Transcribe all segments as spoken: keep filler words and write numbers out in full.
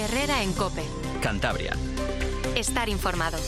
Herrera en COPE. Cantabria. Estar informado.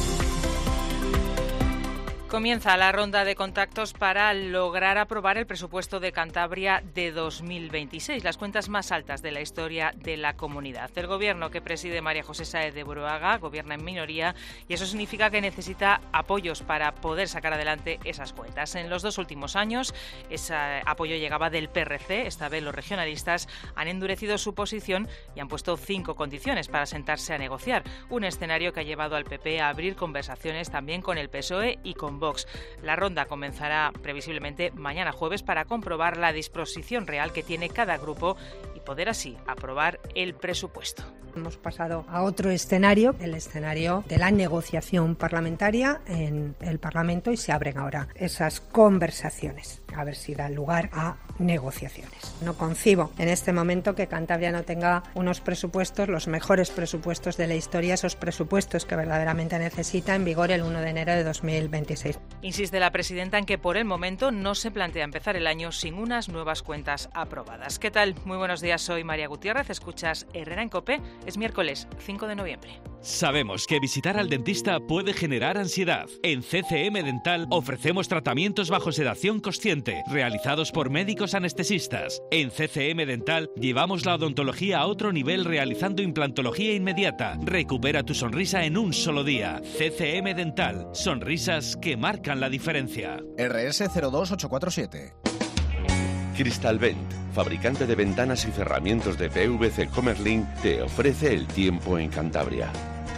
Comienza la ronda de contactos para lograr aprobar el presupuesto de Cantabria de dos mil veintiséis, las cuentas más altas de la historia de la comunidad. El gobierno que preside María José Sáez de Buruaga gobierna en minoría y eso significa que necesita apoyos para poder sacar adelante esas cuentas. En los dos últimos años ese apoyo llegaba del P R C, esta vez los regionalistas han endurecido su posición y han puesto cinco condiciones para sentarse a negociar, un escenario que ha llevado al P P a abrir conversaciones también con el P S O E y con Vox. La ronda comenzará previsiblemente mañana jueves para comprobar la disposición real que tiene cada grupo y poder así aprobar el presupuesto. Hemos pasado a otro escenario, el escenario de la negociación parlamentaria en el Parlamento, y se abren ahora esas conversaciones, a ver si dan lugar a negociaciones. No concibo en este momento que Cantabria no tenga unos presupuestos, los mejores presupuestos de la historia, esos presupuestos que verdaderamente necesita, en vigor el uno de enero de dos mil veintiséis. Insiste la presidenta en que por el momento no se plantea empezar el año sin unas nuevas cuentas aprobadas. ¿Qué tal? Muy buenos días, soy María Gutiérrez, escuchas Herrera en COPE. Es miércoles cinco de noviembre. Sabemos que visitar al dentista puede generar ansiedad. En C C M Dental ofrecemos tratamientos bajo sedación consciente, realizados por médicos anestesistas. En C C M Dental llevamos la odontología a otro nivel realizando implantología inmediata. Recupera tu sonrisa en un solo día. C C M Dental. Sonrisas que marcan la diferencia. R S cero dos ocho cuatro siete. Crystalvent, fabricante de ventanas y cerramientos de P V C Comerlin, te ofrece el tiempo en Cantabria.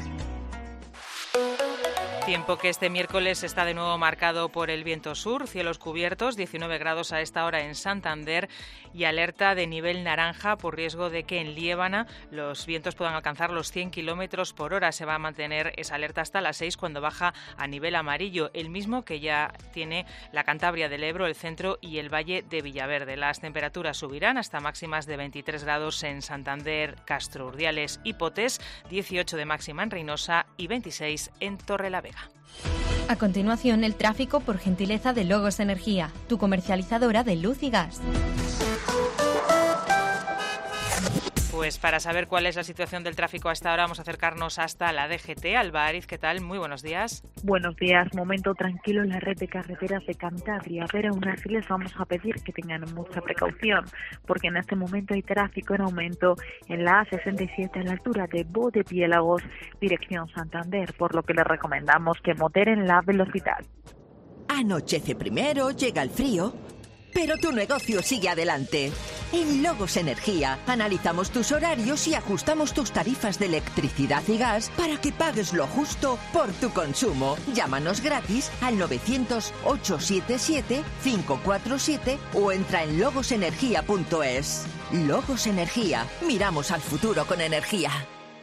Tiempo que este miércoles está de nuevo marcado por el viento sur, cielos cubiertos, diecinueve grados a esta hora en Santander y alerta de nivel naranja por riesgo de que en Liébana los vientos puedan alcanzar los cien kilómetros por hora. Se va a mantener esa alerta hasta las seis cuando baja a nivel amarillo, el mismo que ya tiene la Cantabria del Ebro, el centro y el valle de Villaverde. Las temperaturas subirán hasta máximas de veintitrés grados en Santander, Castro Urdiales y Potés, dieciocho de máxima en Reynosa y veintiséis en Torrelavega. A continuación, el tráfico por gentileza de Logos Energía, tu comercializadora de luz y gas. Pues para saber cuál es la situación del tráfico hasta ahora vamos a acercarnos hasta la D G T. Alba Ariz, ¿qué tal? Muy buenos días. Buenos días. Momento tranquilo en la red de carreteras de Cantabria, pero aún así les vamos a pedir que tengan mucha precaución, porque en este momento hay tráfico en aumento en la A sesenta y siete a la altura de Bodepiélagos, dirección Santander, por lo que les recomendamos que moderen la velocidad. Anochece primero, llega el frío, pero tu negocio sigue adelante. En Logos Energía analizamos tus horarios y ajustamos tus tarifas de electricidad y gas para que pagues lo justo por tu consumo. Llámanos gratis al novecientos, ochocientos setenta y siete, cinco cuatro siete o entra en logos energía punto es. Logos Energía. Miramos al futuro con energía.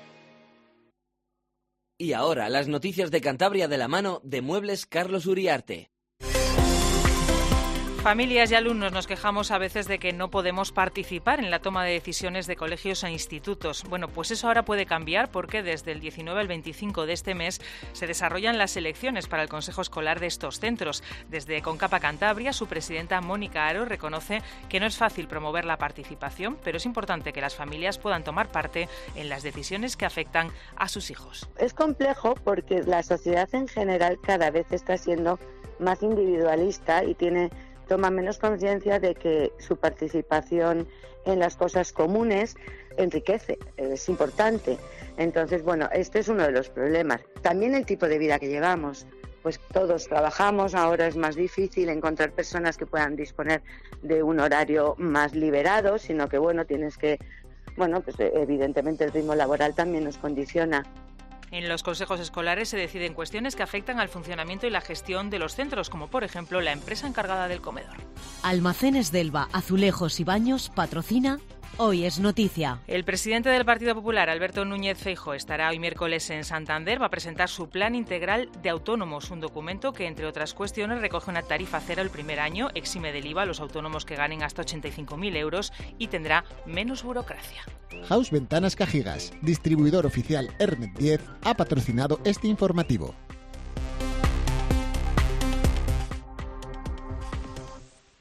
Y ahora las noticias de Cantabria de la mano de Muebles Carlos Uriarte. Familias y alumnos nos quejamos a veces de que no podemos participar en la toma de decisiones de colegios e institutos. Bueno, pues eso ahora puede cambiar porque desde el diecinueve al veinticinco de este mes se desarrollan las elecciones para el Consejo Escolar de estos centros. Desde Concapa Cantabria, su presidenta Mónica Aro reconoce que no es fácil promover la participación, pero es importante que las familias puedan tomar parte en las decisiones que afectan a sus hijos. Es complejo porque la sociedad en general cada vez está siendo más individualista y tiene toma menos conciencia de que su participación en las cosas comunes enriquece, es importante. Entonces, bueno, este es uno de los problemas. También el tipo de vida que llevamos. Pues todos trabajamos, ahora es más difícil encontrar personas que puedan disponer de un horario más liberado, sino que, bueno, tienes que, bueno, pues evidentemente el ritmo laboral también nos condiciona. En los consejos escolares se deciden cuestiones que afectan al funcionamiento y la gestión de los centros, como por ejemplo la empresa encargada del comedor. Almacenes Delva, Azulejos y Baños patrocina Hoy es Noticia. El presidente del Partido Popular, Alberto Núñez Feijóo, estará hoy miércoles en Santander. Va a presentar su Plan Integral de Autónomos, un documento que, entre otras cuestiones, recoge una tarifa cero el primer año, exime del I V A a los autónomos que ganen hasta ochenta y cinco mil euros y tendrá menos burocracia. House Ventanas Cajigas, distribuidor oficial Hermet diez, ha patrocinado este informativo.